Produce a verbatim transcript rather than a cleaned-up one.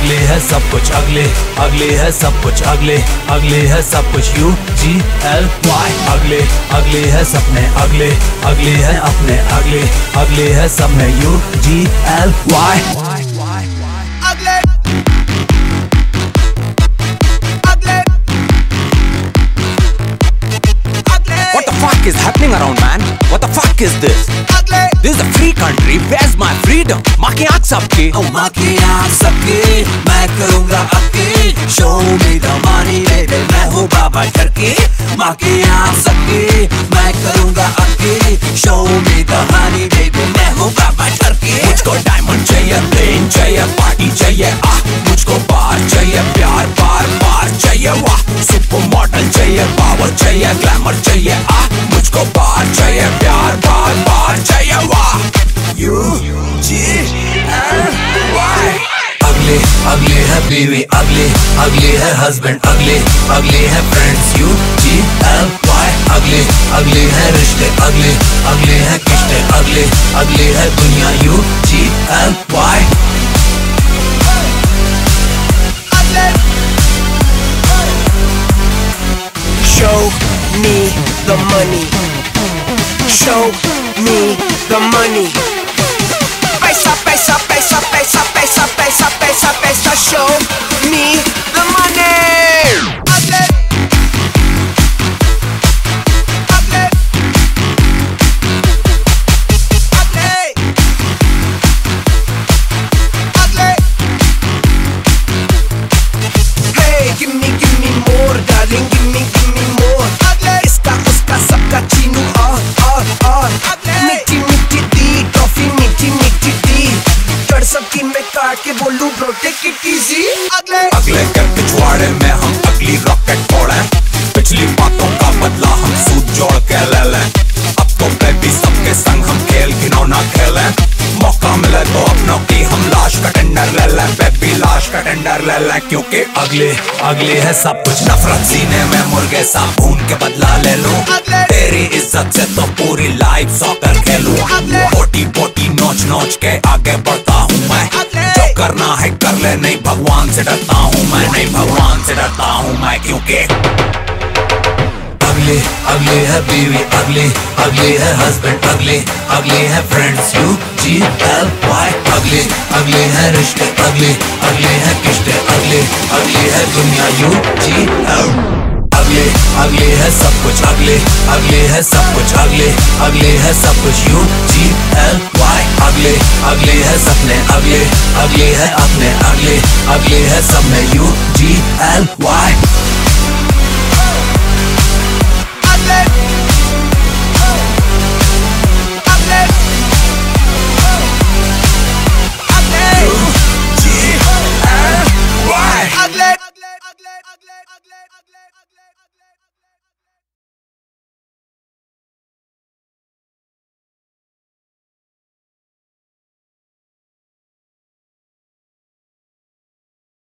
अगले है सब कुछ अगले, अगले है सब कुछ अगले, अगले है सब कुछ यू जी एल वाई। अगले अगले है सपने अगले, अगले है अपने अगले, अगले है सब में यू जी एल वाई। अगले What the fuck is happening around, man? What the fuck is this? This is a free country. Where's my freedom? माँ की आँख सबकी, oh माँ की आँख सबकी, मैं करूँगा आपकी। Show me the money baby, मैं हूँ बाबा टर्की। माँ की आँख सबकी, मैं करूँगा आपकी। Show me the money baby, मैं हूँ बाबा टर्की। मुझको डायमंड चाहिए, प्लेन चाहिए, पार्टी चाहिए, आह मुझको बार चाहिए, प्यार बार बार चाहिए, वाह सुपर मॉडल चाहिए, पावर चाहिए, ग्लैमर चाहिए, आह मुझको बार चाहिए, प्यार बार बार चाहिए, वाह यू जी एल वाई। अगले अगले है बीवी अगले, अगले है हस्बैंड अगले, अगले है friends U G L Y. अगले अगले है रिश्ते अगले, अगले है किश्ते अगले, अगले है दुनिया U G L Y. Show me the money. Show me the money. Paisa, paisa, paisa, paisa, paisa, paisa, paisa, paisa. Show me the money. Ugly. Ugly. Ugly. Ugly. Hey, give me, give me more, darling. Give me, give me more. Ugly. Iska, uska, sabka chinu और और और मीठी मीठी दी toffee मीठी मीठी दी कर सबकी मैं काट के बोलूं ब्रो टेक इट इजी। अगले अगले के पिछवाड़े में हम अगली रॉकेट फोड़े, पिछली बातों का बदला हम सूद जोड़ के ले लें। अब तो बेबी सबके संग हम खेल घिनौना खेलें, मौका मिले तो अपनों की हम लाश का टेंडर ले लें, बेबी लाश का टेंडर ले लें, क्योंकि अगले अगले है सब कुछ नफरत सीने में मुर्गे सा भून के बदला ले लूं, तेरी इज्जत से तो पूरी लाइफ सॉकर खेलूं। बोटी बोटी नोच नोच के आगे बढ़ता हूँ मैं, जो करना है कर ले, नहीं भगवान से डरता हूँ मैं, नहीं भगवान से डरता हूँ मैं, क्योंकि अगले अगले है बीवी अगले, अगले है हस्बैंड अगले, अगले है friends U G L Y. अगले अगले है रिश्ते अगले, अगले है किश्ते अगले, अगले है दुनिया यू जी एल। अगले अगले है सब कुछ अगले, अगले है सब कुछ अगले, अगले है सब कुछ यू जी एल वाई। अगले अगले है सपने अगले, अगले है अपने अगले, अगले है सब में यू जी एल वाई।